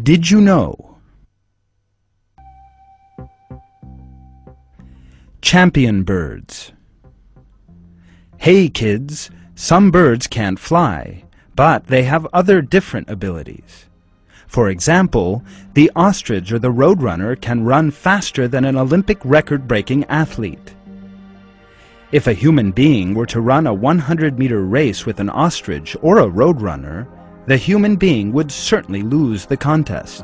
Did you know? Champion birds. Hey kids, some birds can't fly, but they have other different abilities. For example, the ostrich or the roadrunner can run faster than an Olympic record-breaking athlete. If a human being were to run a 100-meter race with an ostrich or a roadrunner, the human being would certainly lose the contest.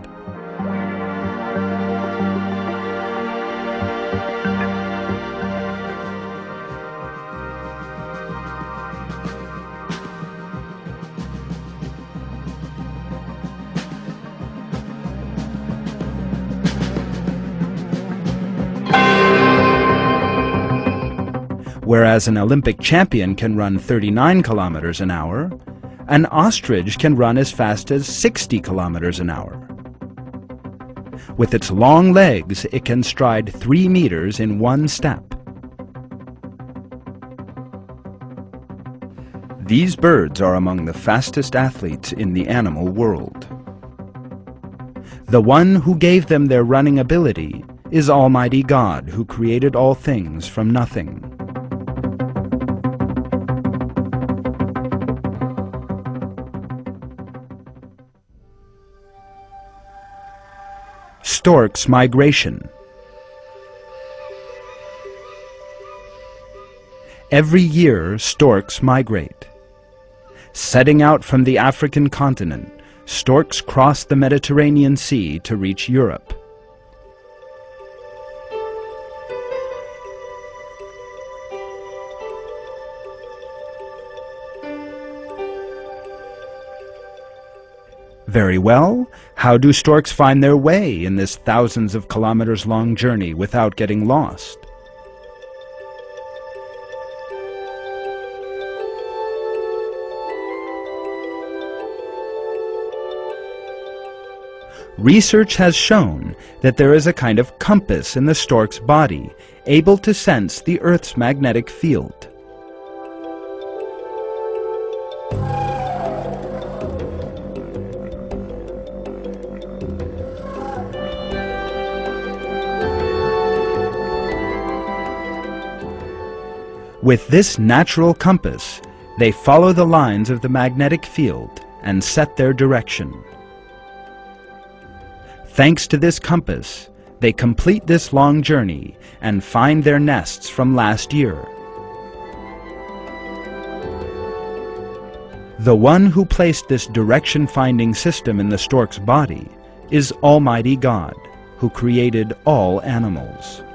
Whereas an Olympic champion can run 39 kilometers an hour, an ostrich can run as fast as 60 kilometers an hour. With its long legs, it can stride 3 meters in one step. These birds are among the fastest athletes in the animal world. The one who gave them their running ability is Almighty God, who created all things from nothing. Stork's migration. Every year, storks migrate. Setting out from the African continent, storks cross the Mediterranean Sea to reach Europe. Very well, how do storks find their way in this thousands of kilometers long journey without getting lost? Research has shown that there is a kind of compass in the stork's body, able to sense the Earth's magnetic field. With this natural compass, they follow the lines of the magnetic field and set their direction. Thanks to this compass, they complete this long journey and find their nests from last year. The one who placed this direction-finding system in the stork's body is Almighty God, who created all animals.